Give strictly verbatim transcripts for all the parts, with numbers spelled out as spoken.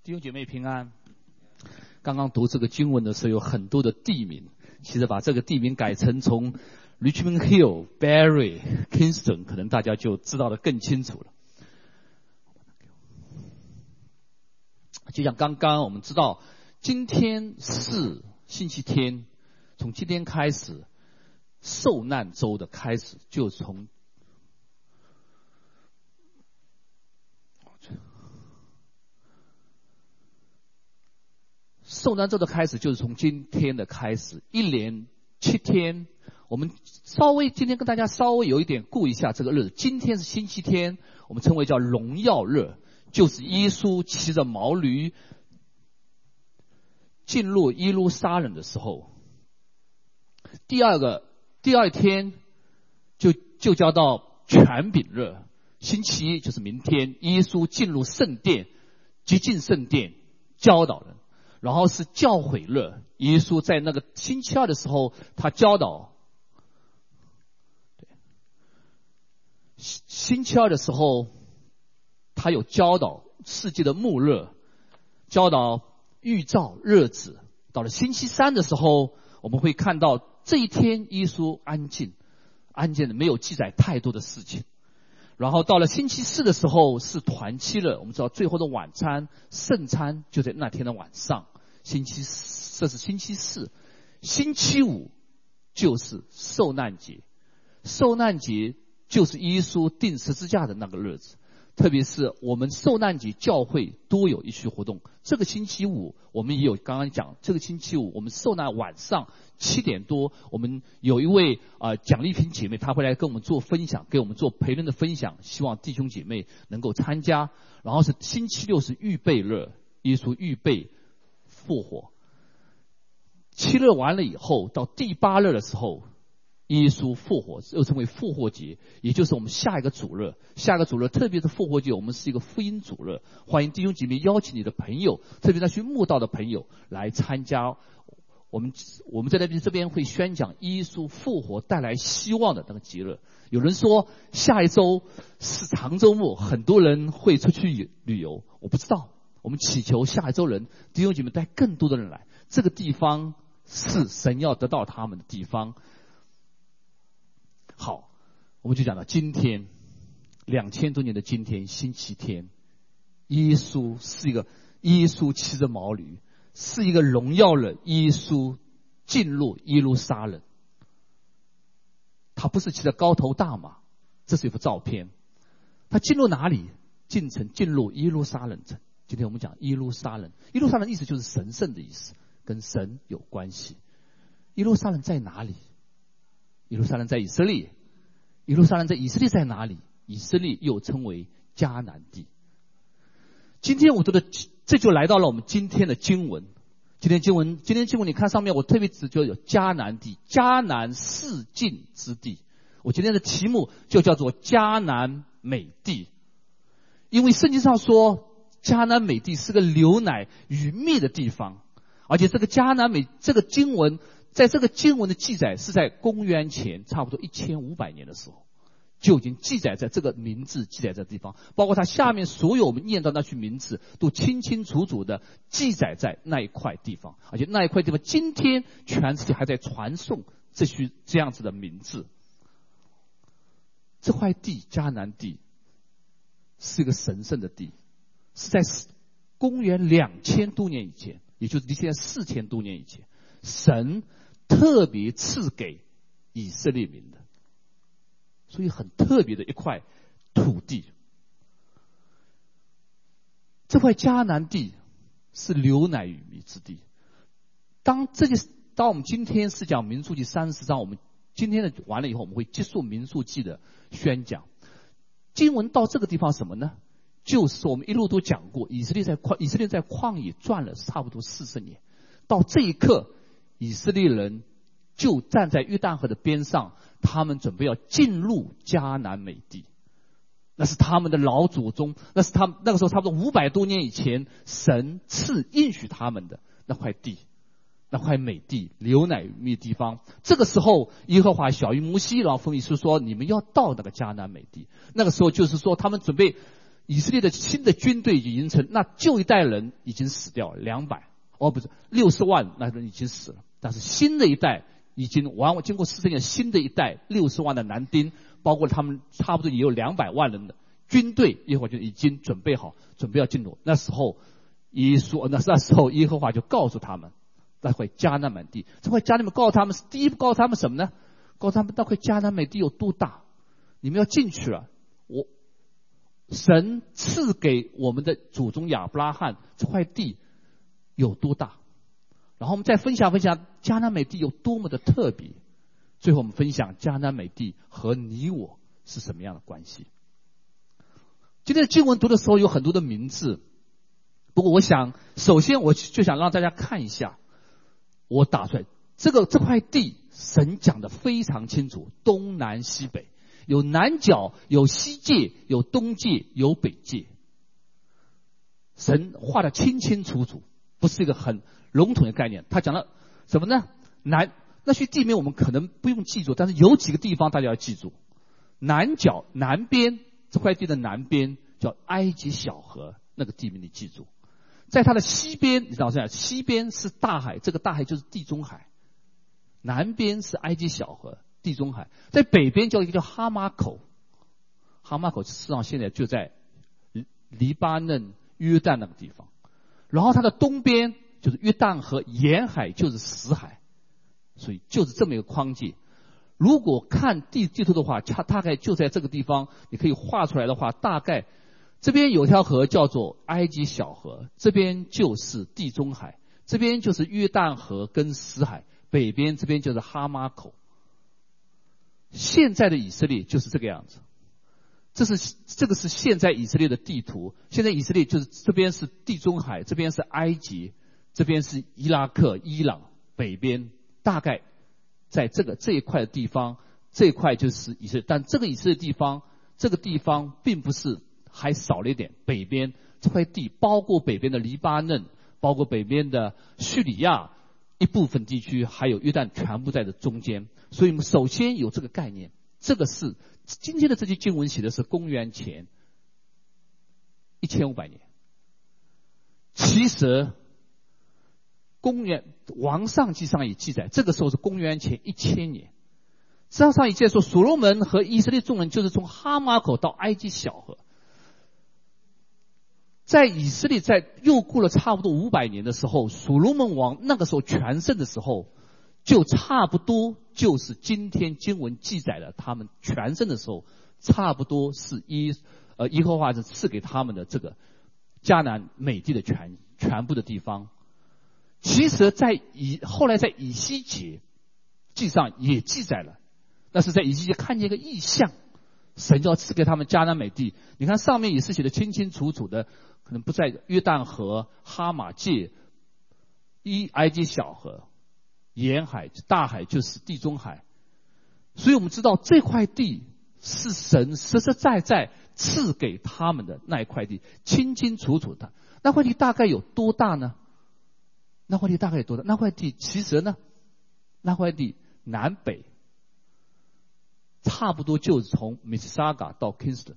弟兄姐妹平安。刚刚读这个经文的时候，有很多的地名，其实把这个地名改成从 Richmond Hill、Barry、Kingston， 可能大家就知道得更清楚了。就像刚刚我们知道，今天是星期天，从今天开始，受难周的开始就从受难周的开始就是从今天的开始，一连七天。我们稍微今天跟大家稍微有一点顾一下这个日子。今天是星期天，我们称为叫荣耀日，就是耶稣骑着毛驴进入耶路撒冷的时候。第二个第二天就就叫到权柄日，星期一就是明天，耶稣进入圣殿，接近圣殿教导人。然后是教诲日，耶稣在那个星期二的时候，他教导。星期二的时候，他有教导世界的末日，教导预兆日子。到了星期三的时候，我们会看到这一天耶稣安静，安静的没有记载太多的事情。然后到了星期四的时候是团契日，我们知道最后的晚餐圣餐就在那天的晚上。星期四，这是星期四。星期五就是受难节，受难节就是耶稣钉十字架的那个日子。特别是我们受难节教会都有一些活动。这个星期五我们也有刚刚讲，这个星期五我们受难晚上七点多，我们有一位呃蒋丽萍姐妹，她会来跟我们做分享，给我们做培论的分享，希望弟兄姐妹能够参加。然后是星期六是预备日，耶稣预备复活。七日完了以后，到第八日的时候，耶稣复活，又称为复活节，也就是我们下一个主日。下一个主日，特别是复活节，我们是一个福音主日，欢迎弟兄姐妹邀请你的朋友，特别那些慕道的朋友来参加。我们我们在那边这边会宣讲耶稣复活带来希望的那个节日。有人说下一周是长周末，很多人会出去旅游，我不知道。我们祈求下一周人弟兄姐妹带更多的人来，这个地方是神要得到他们的地方。好，我们就讲到今天，两千多年的今天，星期天，耶稣是一个耶稣骑着毛驴，是一个荣耀人。耶稣进入耶路撒冷，他不是骑着高头大马，这是一幅照片。他进入哪里？进城，进入耶路撒冷城。今天我们讲耶路撒冷，耶路撒冷意思就是神圣的意思，跟神有关系。耶路撒冷在哪里？耶路撒冷在以色列。耶路撒冷在以色列在哪里？以色列又称为迦南地。今天我读的，这就来到了我们今天的经文。今天经文，今天经文你看上面，我特别指就有迦南地，迦南四境之地。我今天的题目就叫做迦南美地，因为圣经上说迦南美地是个流奶与蜜的地方，而且这个迦南美这个经文，在这个经文的记载是在公元前差不多一千五百年的时候，就已经记载在这个名字记载在地方，包括它下面所有我们念到那些名字都清清楚楚的记载在那一块地方，而且那一块地方今天全世界还在传颂这些这样子的名字。这块地迦南地是一个神圣的地，是在公元两千多年以前，也就是离现在四千多年以前，神特别赐给以色列民的，所以很特别的一块土地。这块迦南地是流奶与蜜之地。当这些，当我们今天是讲民数记三十章，我们今天的完了以后，我们会结束民数记的宣讲。经文到这个地方什么呢？就是我们一路都讲过，以色列在旷以色列在旷野转了差不多四十年，到这一刻，以色列人就站在约旦河的边上，他们准备要进入迦南美地。那是他们的老祖宗，那是他们那个时候差不多五百多年以前，神赐应许他们的那块地，那块美地，流奶与蜜地方。这个时候，耶和华晓谕摩西，然后吩咐说：“你们要到那个迦南美地。”那个时候就是说，他们准备以色列的新的军队已经形成，那旧一代人已经死掉了两百，哦不是六十万那人已经死了，但是新的一代已经完经过四十年，新的一代六十万的男丁，包括他们差不多也有两百万人的军队，耶和华就已经准备好，准备要进入。那时候耶稣那那时候耶和华就告诉他们，那块迦南美地，这块迦南美告诉他们，第一步告诉他们什么呢？告诉他们那块迦南美地有多大，你们要进去了。我神赐给我们的祖宗亚伯拉罕这块地有多大，然后我们再分享分享迦南美地有多么的特别，最后我们分享迦南美地和你我是什么样的关系。今天的经文读的时候有很多的名字，不过我想首先我就想让大家看一下，我打出来这个这块地神讲的非常清楚，东南西北，有南角，有西界，有东界，有北界，神画得清清楚楚，不是一个很笼统的概念。他讲了什么呢？南那些地名我们可能不用记住，但是有几个地方大家要记住。南角南边这块地的南边叫埃及小河，那个地名你记住。在它的西边，你知道这样，西边是大海，这个大海就是地中海。南边是埃及小河，地中海。在北边叫一个叫哈马口，哈马口实际上现在就在黎巴嫩约旦那个地方。然后它的东边就是约旦河，沿海就是死海，所以就是这么一个框界。如果看地地图的话，它大概就在这个地方，你可以画出来的话，大概这边有条河叫做埃及小河，这边就是地中海，这边就是约旦河跟死海，北边这边就是哈马口。现在的以色列就是这个样子，这是这个是现在以色列的地图。现在以色列就是这边是地中海，这边是埃及，这边是伊拉克、伊朗，北边大概在这个这一块的地方，这一块就是以色列。但这个以色列地方，这个地方并不是，还少了一点。北边这块地包括北边的黎巴嫩，包括北边的叙利亚一部分地区，还有约旦，全部在这中间。所以我们首先有这个概念，这个是今天的这些经文写的是公元前一千五百年。其实公元王上记上也记载，这个时候是公元前一千年。上上一节说，所罗门和以色列众人就是从哈马口到埃及小河。在以色列在又过了差不多五百年的时候，所罗门王那个时候全盛的时候，就差不多就是今天经文记载的他们全盛的时候，差不多是耶呃耶和华是赐给他们的这个迦南美地的全全部的地方。其实在以后来在以西结记上也记载了，那是在以西结看见一个异象，神就要赐给他们迦南美地。你看上面也是写的清清楚楚的，可能不在约旦河、哈马界、伊埃及小河、沿海、大海就是地中海。所以我们知道这块地是神实实在在赐给他们的那一块地，清清楚楚的。那块地大概有多大呢？那块地大概有多大？那块地其实呢，那块地南北差不多就是从 Mississauga 到 Kingston，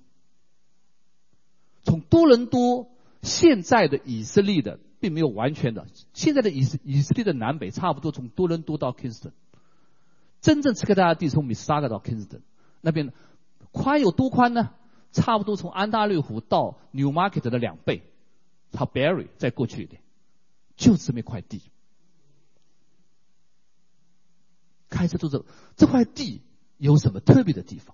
从多伦多现在的以色列的并没有完全的，现在的以以色列的南北差不多从多伦多到 Kingston， 真正赐给大家的地从 Mississauga 到 Kingston 那边宽有多宽呢？差不多从安大略湖到 Newmarket 的两倍，到 Barrie 再过去一点，就是这么一块地。开车都走，这块地有什么特别的地方？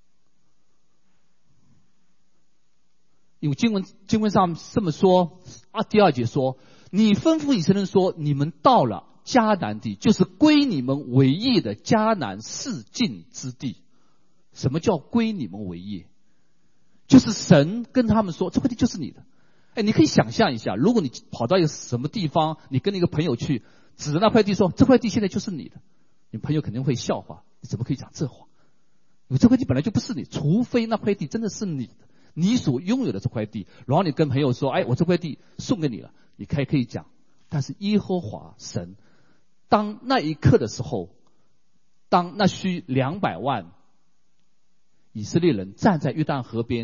因为经文经文上这么说啊，第二节说，你吩咐以色列人说，你们到了迦南地，就是归你们为业的迦南四境之地。什么叫归你们为业？就是神跟他们说，这块地就是你的。哎，你可以想象一下，如果你跑到一个什么地方，你跟一个朋友去指着那块地说，这块地现在就是你的，你朋友肯定会笑话，你怎么可以讲这话？因为这块地本来就不是你，除非那块地真的是你的，你所拥有的这块地，然后你跟朋友说，哎，我这块地送给你了，你可以可以讲。但是耶和华神当那一刻的时候，当那需两百万以色列人站在约旦河边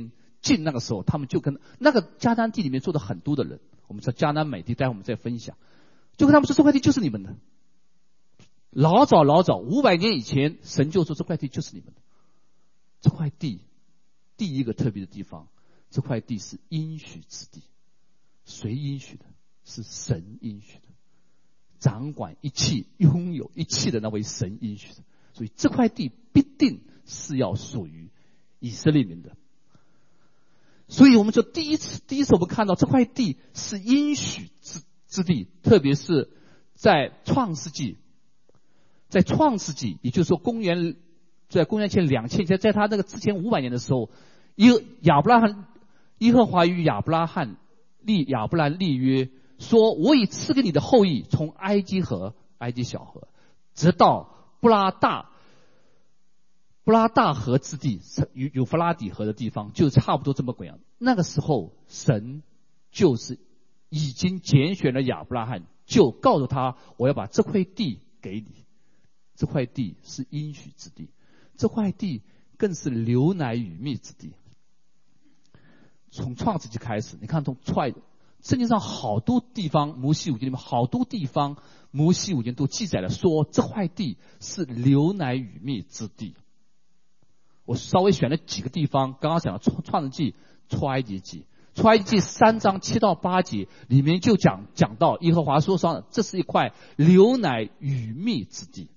进那个时候，他们就跟那个迦南地里面住的很多的人，我们说迦南美地，待会我们再分享，就跟他们说这块地就是你们的。老早老早五百年以前，神就说这块地就是你们的。这块地第一个特别的地方，这块地是应许之地。谁应许的？是神应许的，掌管一切、拥有一切的那位神应许的。所以这块地必定是要属于以色列民的。所以我们就第一次第一次我们看到这块地是应许之之地，特别是在创世纪，在创世纪，也就是说公元在公元前两千年，在他那个之前五百年的时候，耶亚伯拉罕耶和华与亚伯拉罕立亚伯兰立约，说我已赐给你的后裔从埃及河埃及小河直到布拉大布拉大河之地，有有弗拉底河的地方，就差不多这么个样。那个时候神就是已经拣选了亚伯拉罕，就告诉他我要把这块地给你。这块地是应许之地，这块地更是流奶与蜜之地。从创世纪开始，你看从创圣经上好多地方，摩西五经里面好多地方，摩西五经都记载了说这块地是流奶与蜜之地。我稍微选了几个地方，刚刚讲了创创世纪、出埃及记，出埃及记三章七到八节里面就讲讲到耶和华说上，这是一块流奶与蜜之地。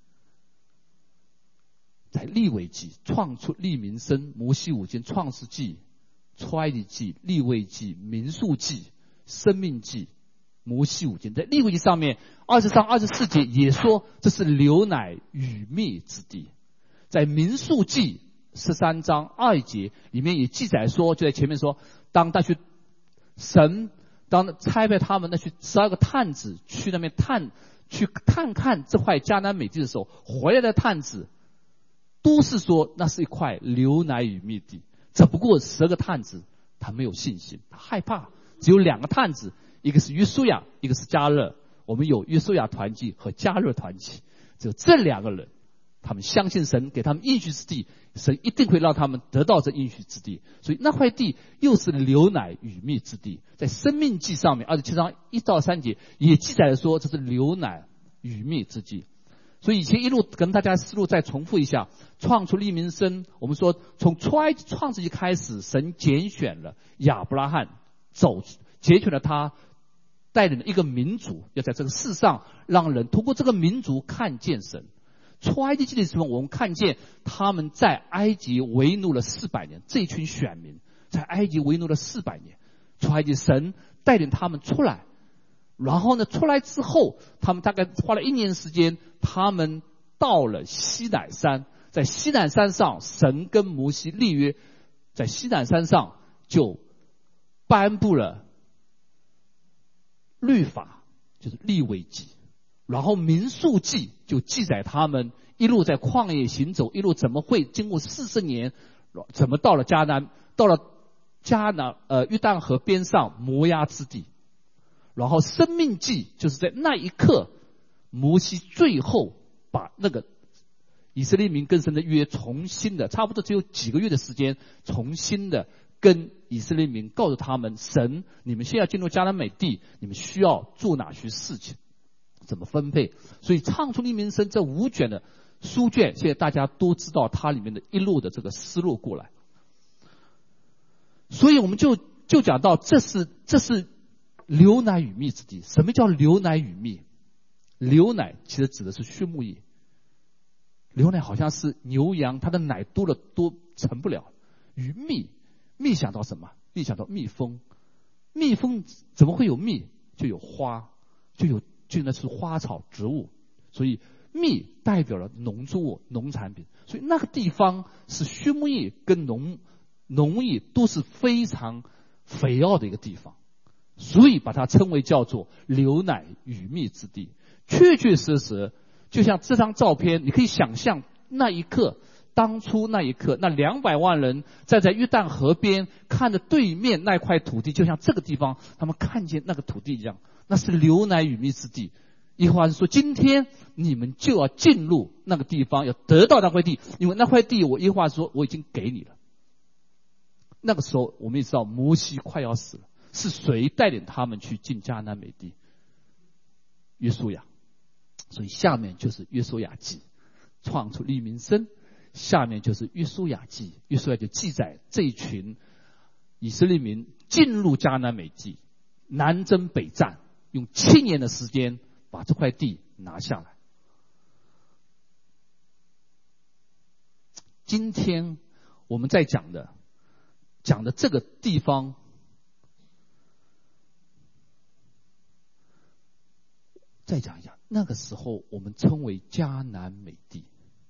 在利未记、创出利民生、摩西五经、创世纪、出埃及记、利未记、民数记、生命记、摩西五经，在利未记上面二十三、二十四节也说这是流奶与蜜之地。在民数记十三章二节里面也记载说，就在前面说，当他去神当差派他们那去十二个探子去那边探去看看这块迦南美地的时候，回来的探子都是说那是一块流奶与蜜地。只不过十二个探子他没有信心，他害怕。只有两个探子，一个是约书亚，一个是迦勒。我们有约书亚团契和迦勒团契，只有这两个人，他们相信神给他们应许之地，神一定会让他们得到这应许之地。所以那块地又是流奶与蜜之地。在生命记上面二十七章一到三节也记载了说这是流奶与蜜之地。所以以前一路跟大家思路再重复一下，创出利民生，我们说从出埃及创世纪开始，神拣选了亚伯拉罕，走拣选了他，带领了一个民族，要在这个世上让人通过这个民族看见神。出埃及记的时候，我们看见他们在埃及为奴了四百年，这一群选民在埃及为奴了四百年，出埃及神带领他们出来，然后呢，出来之后，他们大概花了一年时间，他们到了西乃山，在西乃山上，神跟摩西立约，在西乃山上就颁布了律法，就是利未记，然后民数记就记载他们一路在旷野行走，一路怎么会经过四十年，怎么到了迦南，到了迦南呃约旦河边上摩押之地。然后生命记就是在那一刻，摩西最后把那个以色列民跟神的约重新的，差不多只有几个月的时间，重新的跟以色列民告诉他们，神你们现在进入迦南美地，你们需要做哪些事情，怎么分配。所以唱出利民生这五卷的书卷，现在大家都知道它里面的一路的这个思路过来。所以我们就就讲到这是这是流奶与蜜之地。什么叫流奶与蜜？流奶其实指的是畜牧业，流奶好像是牛羊，它的奶多了多成不了。与蜜，蜜想到什么？蜜想到蜜蜂，蜜蜂怎么会有蜜？就有花，就有就那是花草植物，所以蜜代表了农作物、农产品。所以那个地方是畜牧业跟农农业都是非常肥沃的一个地方，所以把它称为叫做流奶与蜜之地。确确实实就像这张照片，你可以想象那一刻，当初那一刻，那两百万人站在约旦河边，看着对面那块土地，就像这个地方他们看见那个土地一样，那是流奶与蜜之地。耶和华说，今天你们就要进入那个地方，要得到那块地，因为那块地我耶和华说我已经给你了。 那个时候我们也知道摩西快要死了，是谁带领他们去进迦南美地？约书亚。所以下面就是约书亚记，创出利民生。下面就是约书亚记，约书亚就记载这一群以色列民进入迦南美地，南征北战，用七年的时间把这块地拿下来。今天我们在讲的讲的这个地方，再讲一下，那个时候我们称为迦南美地。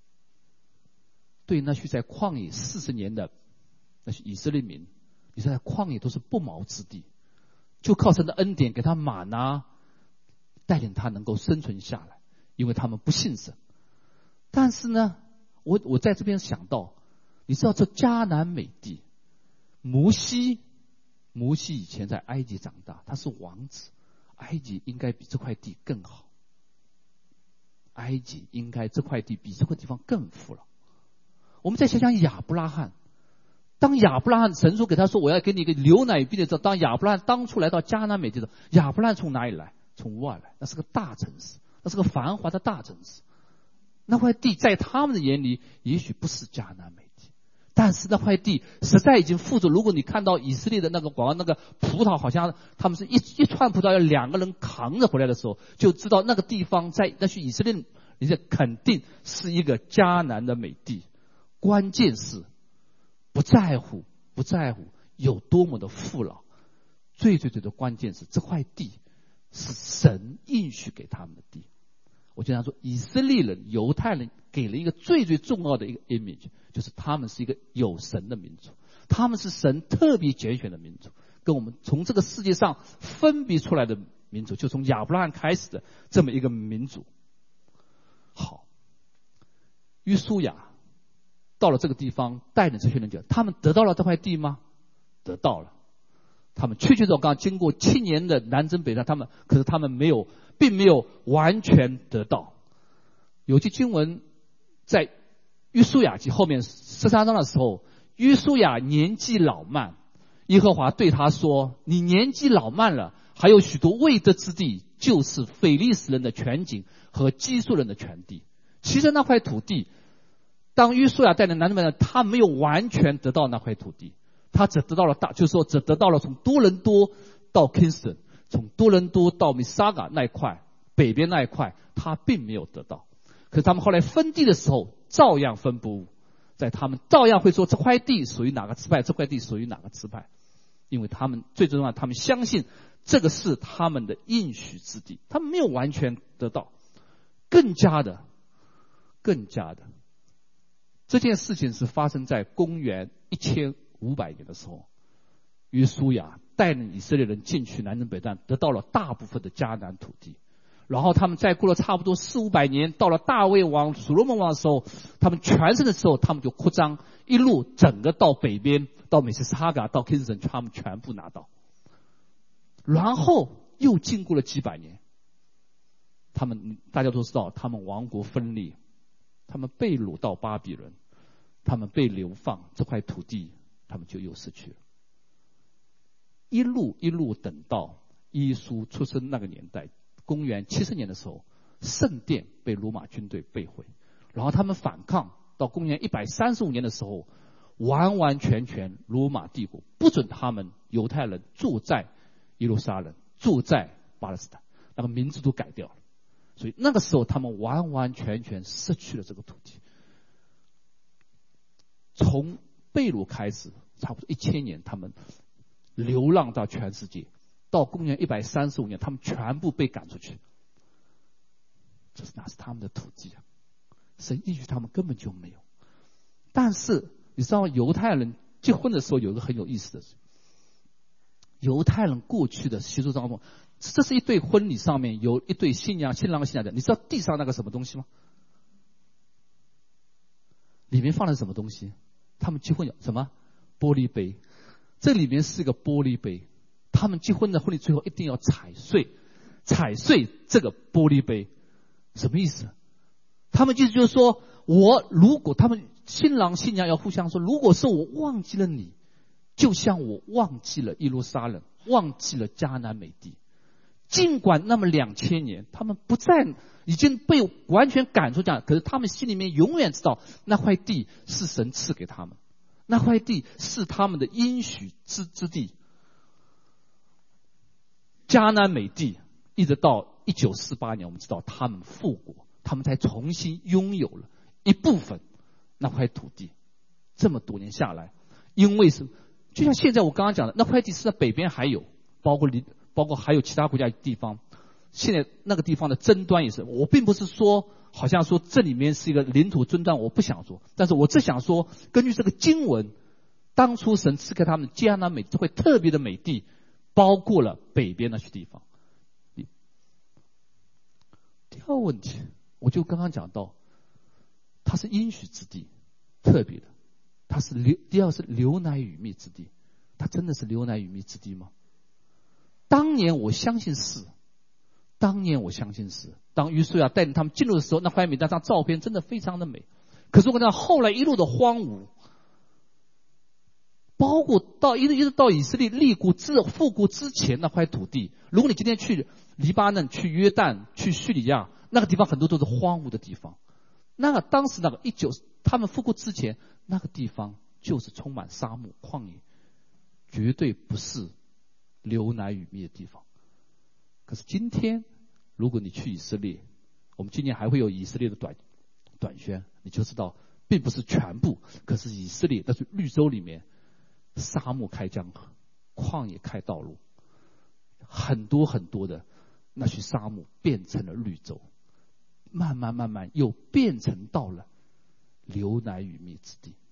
对那些在旷野四十年的那些以色列民，你说在旷野都是不毛之地，就靠神的恩典给他玛拿带领他能够生存下来，因为他们不信神。但是呢，我我在这边想到，你知道这迦南美地，摩西摩西以前在埃及长大，他是王子，埃及应该比这块地更好，埃及应该这块地比这块地方更富了。我们再想想亚伯拉罕，当亚伯拉罕神说给他说我要给你一个流奶与蜜的时候，当亚伯拉罕当初来到迦南美地的时候，亚伯拉罕从哪里来？从乌尔来，那是个大城市，那是个繁华的大城市。那块地在他们的眼里也许不是迦南美地，但是那块地实在已经富足。如果你看到以色列的那个广告，那个葡萄好像他们是一一串葡萄要两个人扛着回来的时候，就知道那个地方在那些以色列你这肯定是一个迦南的美地。关键是不在乎不在乎有多么的富饶，最最最的关键是这块地是神应许给他们的地。我经常说以色列人犹太人给了一个最最重要的一个 image， 就是他们是一个有神的民族，他们是神特别拣选的民族，跟我们从这个世界上分别出来的民族，就从亚伯拉罕开始的这么一个民族。好，约书亚到了这个地方，带领这些人讲，他们得到了这块地吗？得到了。他们确确实实刚经过七年的南征北战，他们可是他们没有，并没有完全得到。有句经文在约书亚记后面十三章的时候，约书亚年纪老迈，耶和华对他说：“你年纪老迈了，还有许多未得之地，就是非利士人的全境和基述人的全地。”其实那块土地，当约书亚带领南征北战，他没有完全得到那块土地，他只得到了大，就是说只得到了从多伦多到 Kingston， 从多伦多到 Mississauga 那一块，北边那一块，他并没有得到。可是他们后来分地的时候，照样分不误，在他们照样会说这块地属于哪个支派，这块地属于哪个支派，因为他们最重要，他们相信这个是他们的应许之地，他们没有完全得到，更加的，更加的。这件事情是发生在公元一千五百年的时候，约书亚带领以色列人进去南征北战，得到了大部分的迦南土地。然后他们再过了差不多四五百年，到了大卫王、所罗门王的时候，他们全盛的时候，他们就扩张，一路整个到北边，到美西斯哈嘎，到 Kingston， 他们全部拿到。然后又经过了几百年，他们大家都知道，他们王国分裂，他们被掳到巴比伦，他们被流放，这块土地他们就又失去了。一路一路等到耶稣出生那个年代，公元七十年的时候，圣殿被罗马军队被毁，然后他们反抗，到公元一百三十五年的时候，完完全全罗马帝国不准他们犹太人住在耶路撒冷，住在巴勒斯坦，那个名字都改掉了。所以那个时候他们完完全全失去了这个土地。从被掳开始，差不多一千年，他们流浪到全世界，到公元一百三十五年，他们全部被赶出去。这是哪是他们的土地啊？神应许他们根本就没有。但是你知道犹太人结婚的时候有一个很有意思的事，犹太人过去的习俗当中，这是一对婚礼上面有一对新娘、新郎和新娘的，你知道地上那个什么东西吗？里面放了什么东西？他们结婚有什么？玻璃杯。这里面是个玻璃杯，他们结婚的婚礼最后一定要踩碎，踩碎这个玻璃杯。什么意思？他们意思就是说，我如果他们新郎新娘要互相说，如果是我忘记了你， 就像我忘记了耶路撒冷，忘记了迦南美地。尽管那么两千年，他们不再已经被完全赶出家，可是他们心里面永远知道那块地是神赐给他们，那块地是他们的应许之之地。迦南美地一直到一九四八年，我们知道他们复国，他们才重新拥有了一部分那块土地。这么多年下来，因为是就像现在我刚刚讲的，那块地是在北边还有，包括离包括还有其他国家的地方。现在那个地方的争端也是，我并不是说好像说这里面是一个领土争端，我不想说，但是我只想说，根据这个经文，当初神赐给他们迦南美地会特别的美地，包括了北边那些地方。第二个问题，我就刚刚讲到，它是应许之地，特别的，它是流，第二是流奶与蜜之地，它真的是流奶与蜜之地吗？当年我相信是，当年我相信是。当约书亚带领他们进入的时候，那块美那张照片真的非常的美。可是我看到后来一路的荒芜，包括到一直一直到以色列立国之复国之前那块土地，如果你今天去黎巴嫩、去约旦、去叙利亚，那个地方很多都是荒芜的地方。那个当时那个一九他们复国之前，那个地方就是充满沙漠旷野，绝对不是流奶与蜜的地方。可是今天，如果你去以色列，我们今年还会有以色列的短短宣，你就知道，并不是全部。可是以色列，那是绿洲里面，沙漠开江河，旷野开道路，很多很多的那些沙漠变成了绿洲，慢慢慢慢又变成到了流奶与蜜之地。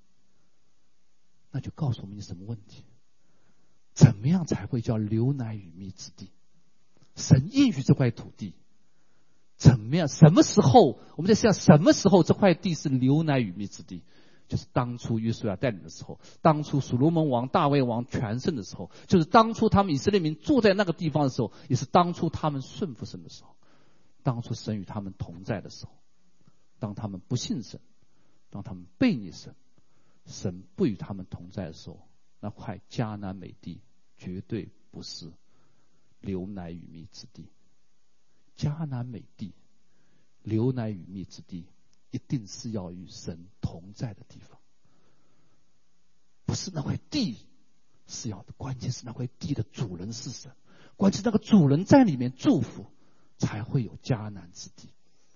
那就告诉我们你什么问题？怎么样才会叫流奶与蜜之地？神应许这块土地，怎么样？什么时候？我们在想，什么时候这块地是流奶与蜜之地？就是当初约书亚带领的时候，当初所罗门王、大卫王全盛的时候，就是当初他们以色列民住在那个地方的时候，也是当初他们顺服神的时候，当初神与他们同在的时候。当他们不信神，当他们背逆神，神不与他们同在的时候，那块迦南美地绝对不是流奶与蜜之地。迦南美地，流奶与蜜之地，一定是要与神同在的地方，不是那块地是要的，关键是那块地的主人是神，关键那个主人在里面祝福，才会有迦南之地。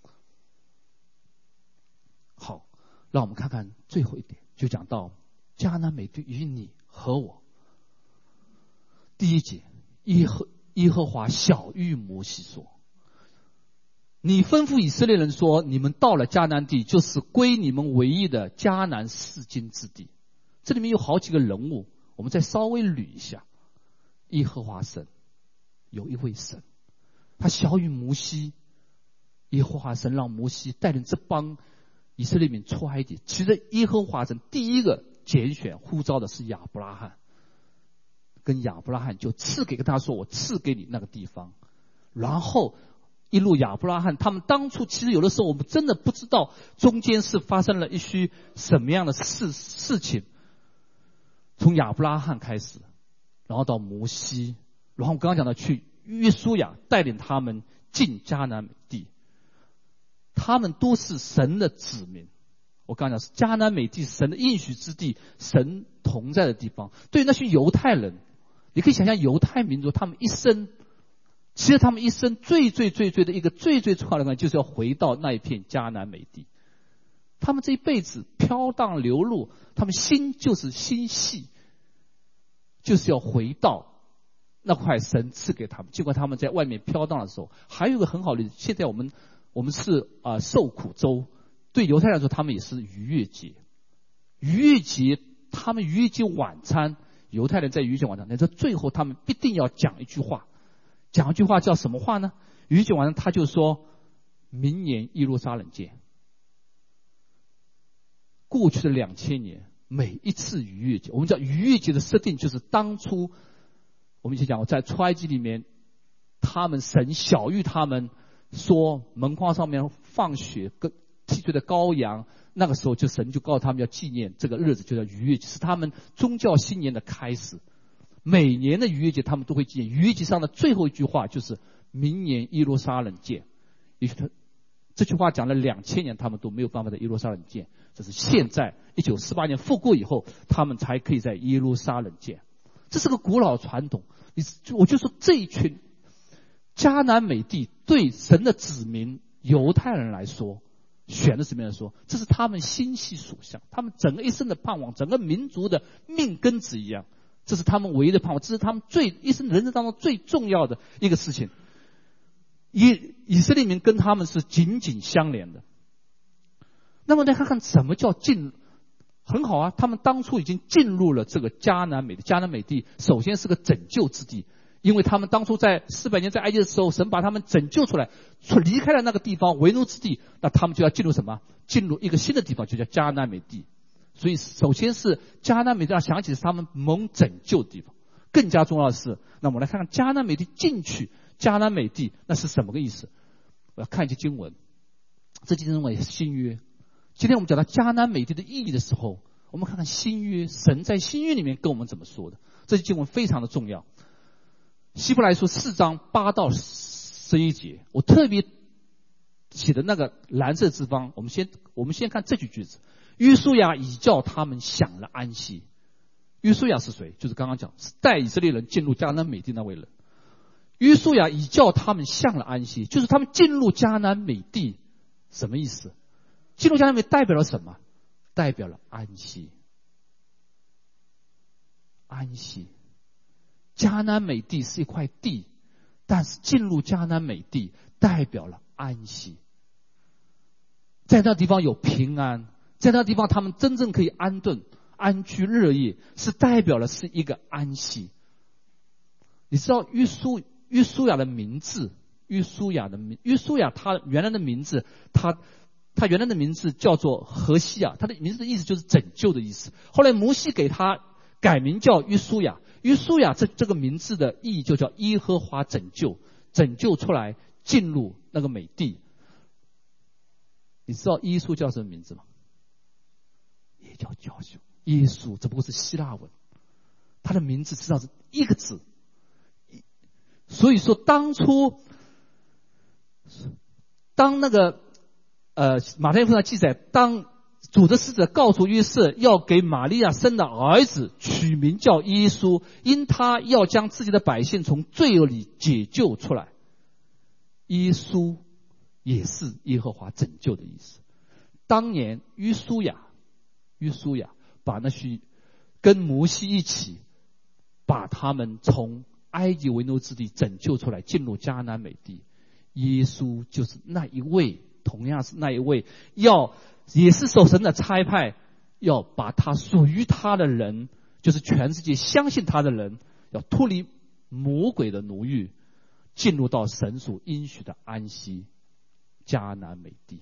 好，让我们看看最后一点，就讲到迦南美地与你和我。第一节，耶和耶和华晓谕摩西说，你吩咐以色列人说，你们到了迦南地，就是归你们为业的迦南四境之地。这里面有好几个人物，我们再稍微捋一下。耶和华神，有一位神，他晓谕摩西，耶和华神让摩西带领这帮以色列民出埃及。其实耶和华神第一个拣选呼召的是亚伯拉罕，跟亚伯拉罕就赐给他说，我赐给你那个地方。然后一路亚伯拉罕，他们当初其实有的时候我们真的不知道中间是发生了一些什么样的事事情。从亚伯拉罕开始，然后到摩西，然后我刚刚讲的去约书亚带领他们进迦南美地，他们都是神的子民。我刚刚讲是迦南美地，神的应许之地，神同在的地方。对于那些犹太人，你可以想象犹太民族他们一生，其实他们一生最最最最的一个最最重要的，就是要回到那一片迦南美地。他们这一辈子飘荡流露，他们心就是心系，就是要回到那块神赐给他们。尽管他们在外面飘荡的时候，还有一个很好的，现在我们我们是啊、呃、受苦周，对犹太人来说，他们也是逾越节。逾越节，他们逾越节晚餐，犹太人在逾越节晚餐，那这最后他们必定要讲一句话，讲一句话叫什么话呢？逾越节晚餐，他就说明年耶路撒冷见。过去的两千年，每一次逾越节，我们叫逾越节的设定，就是当初我们以前讲过，在出埃及里面，他们神晓谕他们说，门框上面放血，跟剔罪的羔羊， 那个时候就神就告诉他们要纪念这个日子，就叫逾越节，是他们宗教新年的开始。每年的逾越节他们都会纪念。逾越节上的最后一句话就是明年耶路撒冷见。也许他这句话讲了两千年，他们都没有办法在耶路撒冷见。这是现在一九四八年复国以后，他们才可以在耶路撒冷见。这是个古老传统。你我就说这一群迦南美地对神的子民犹太人来说，选的什么人来说，这是他们心系属相，他们整个一生的盼望，整个民族的命根子一样。这是他们唯一的盼望，这是他们最一生人生当中最重要的一个事情。以以色列民跟他们是紧紧相连的。那么再看看什么叫进，很好啊，他们当初已经进入了这个迦南美地。迦南美地首先是个拯救之地，因为他们当初在四百年在埃及的时候，神把他们拯救出来，出离开了那个地方为奴之地，那他们就要进入什么？进入一个新的地方，就叫迦南美地。所以首先是迦南美地，想起是他们蒙拯救的地方。更加重要的是，那我们来看看迦南美地进去，迦南美地那是什么个意思？我要看一些经文，这经文也是新约。今天我们讲到迦南美地的意义的时候，我们看看新约，神在新约里面跟我们怎么说的。这些经文非常的重要。希伯来书四章八到十一节，我特别写的那个蓝色之方，我们先我们先看这句句子：约书亚已叫他们享了安息。约书亚是谁？就是刚刚讲是带以色列人进入迦南美地那位人。约书亚已叫他们享了安息，就是他们进入迦南美地，什么意思？进入迦南美代表了什么？代表了安息。安息。迦南美地是一块地，但是进入迦南美地代表了安息。在那地方有平安，在那地方他们真正可以安顿、安居乐业，是代表了是一个安息。你知道约书约书亚的名字，约书亚的名约书亚他原来的名字，他他原来的名字叫做何西亚，他的名字的意思就是拯救的意思。后来摩西给他改名叫约书亚，约书亚这这个名字的意义就叫耶和华拯救，拯救出来进入那个美地。你知道耶稣叫什么名字吗？也叫教训。耶稣只不过是希腊文，他的名字实际上是一个字。所以说当初当那个呃马太福音上记载，当主的使者告诉约瑟要给玛利亚生的儿子取名叫耶稣，因他要将自己的百姓从罪恶里解救出来。耶稣也是耶和华拯救的意思。当年约书亚约书亚把那些跟摩西一起把他们从埃及为奴之地拯救出来，进入迦南美地。耶稣就是那一位，同样是那一位，要也是受神的差派，要把他属于他的人，就是全世界相信他的人，要脱离魔鬼的奴役，进入到神所应许的安息迦南美地。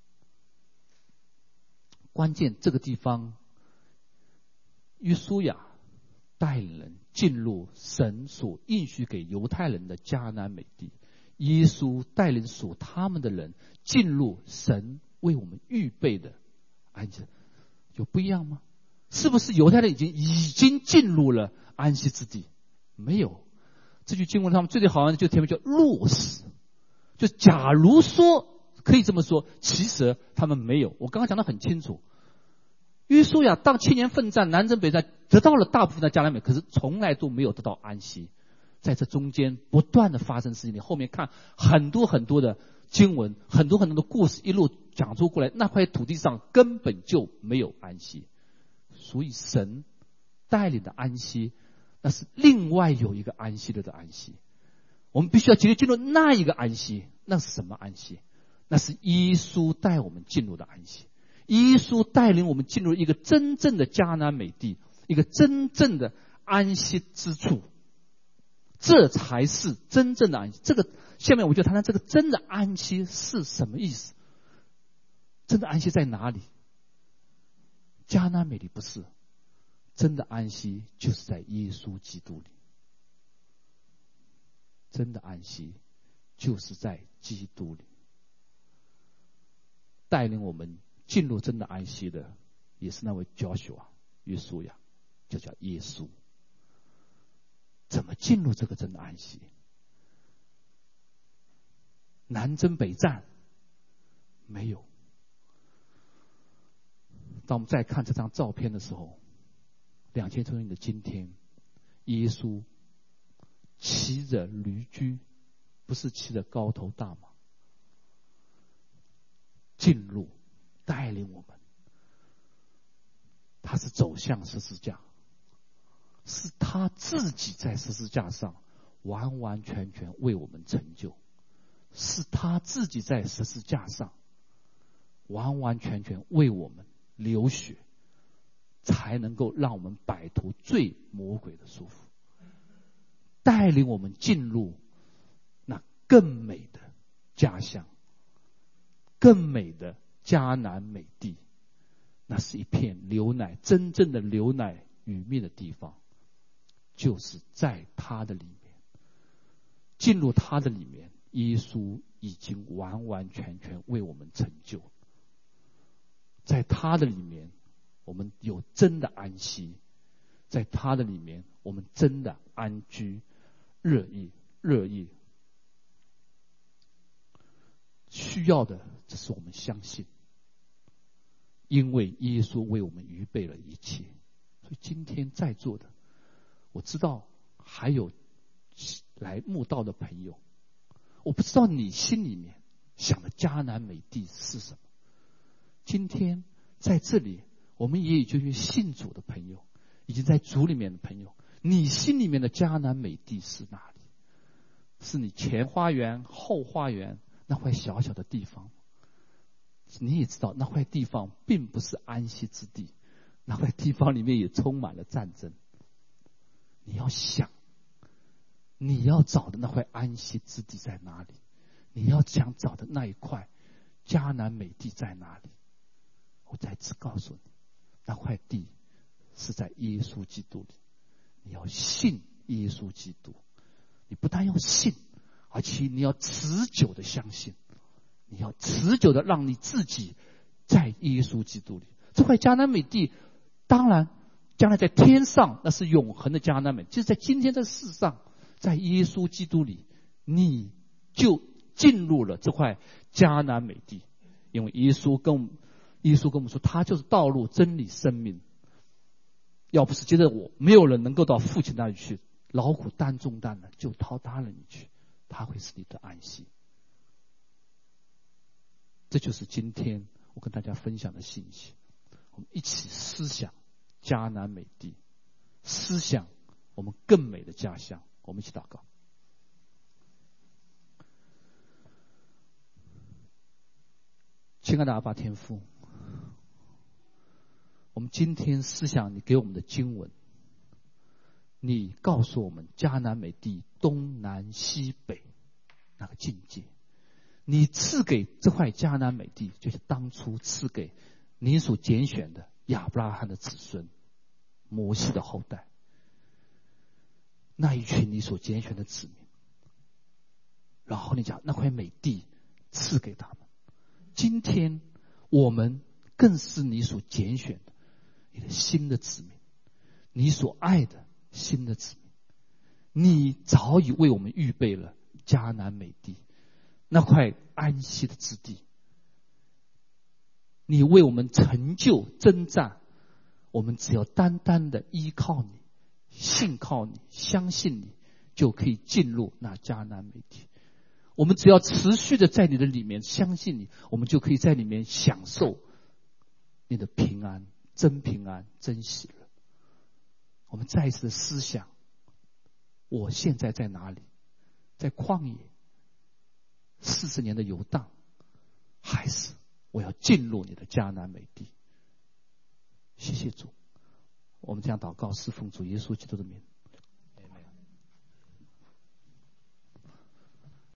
关键这个地方，约书亚带领人进入神所应许给犹太人的迦南美地，耶稣带领属他们的人进入神为我们预备的安息，有不一样吗？是不是犹太人已经已经进入了安息之地？没有。这句经文他们最最好玩的就前面叫落实，就假如说可以这么说，其实他们没有。我刚刚讲得很清楚，约书亚当千年奋战，南征北战，得到了大部分的迦南美，可是从来都没有得到安息。在这中间不断的发生事情，你后面看很多很多的经文，很多很多的故事一路讲出过来，那块土地上根本就没有安息。所以神带领的安息，那是另外有一个安息的的安息。我们必须要直接进入那一个安息。那是什么安息？那是耶稣带我们进入的安息。耶稣带领我们进入一个真正的迦南美地，一个真正的安息之处，这才是真正的安息。这个下面我就谈谈这个真的安息是什么意思。真的安息在哪里？迦南美地不是，真的安息就是在耶稣基督里。真的安息就是在基督里，带领我们进入真的安息的，也是那位 Joshua 约书亚，就叫耶稣。怎么进入这个真的安息？南征北战没有。当我们再看这张照片的时候，两千多年的今天，耶稣骑着驴驹，不是骑着高头大马，进入带领我们。他是走向十字架，是他自己在十字架上完完全全为我们成就，是他自己在十字架上完完全全为我们流血，才能够让我们摆脱罪魔鬼的束缚，带领我们进入那更美的家乡，更美的迦南美地。那是一片流奶，真正的流奶与蜜的地方，就是在他的里面。进入他的里面，耶稣已经完完全全为我们成就。在他的里面，我们有真的安息；在他的里面，我们真的安居乐意乐意。需要的，这是我们相信。因为耶稣为我们预备了一切，所以今天在座的，我知道还有来慕道的朋友，我不知道你心里面想的迦南美地是什么。今天在这里，我们也有就是信主的朋友，已经在主里面的朋友，你心里面的迦南美地是哪里？是你前花园、后花园那块小小的地方？你也知道那块地方并不是安息之地，那块地方里面也充满了战争。你要想，你要找的那块安息之地在哪里？你要想找的那一块迦南美地在哪里？我再次告诉你，那块地是在耶稣基督里。你要信耶稣基督，你不但要信，而且你要持久的相信。你要持久的让你自己在耶稣基督里。这块迦南美地，当然将来在天上那是永恒的迦南美，就是在今天的世上，在耶稣基督里，你就进入了这块迦南美地。因为耶稣跟耶稣跟我们说，他就是道路、真理、生命。要不是接着我，没有人能够到父亲那里去，劳苦担重担的就到他那里去，他会是你的安息。这就是今天我跟大家分享的信息。我们一起思想迦南美地，思想我们更美的家乡。我们一起祷告。亲爱的阿爸天父，我们今天思想你给我们的经文，你告诉我们迦南美地东南西北那个境界。你赐给这块迦南美地，就是当初赐给你所拣选的亚伯拉罕的子孙，摩西的后代，那一群你所拣选的子民。然后你讲那块美地赐给他们。今天我们更是你所拣选的，你的新的子民，你所爱的新的子民。你早已为我们预备了迦南美地，那块安息的之地。你为我们成就征战，我们只要单单的依靠你，信靠你，相信你，就可以进入那迦南美地。我们只要持续的在你的里面相信你，我们就可以在里面享受你的平安，真平安，真喜乐。我们再一次的思想，我现在在哪里？在旷野四十年的游荡，还是我要进入你的迦南美地？谢谢主，我们这样祷告，是奉主耶稣基督的名，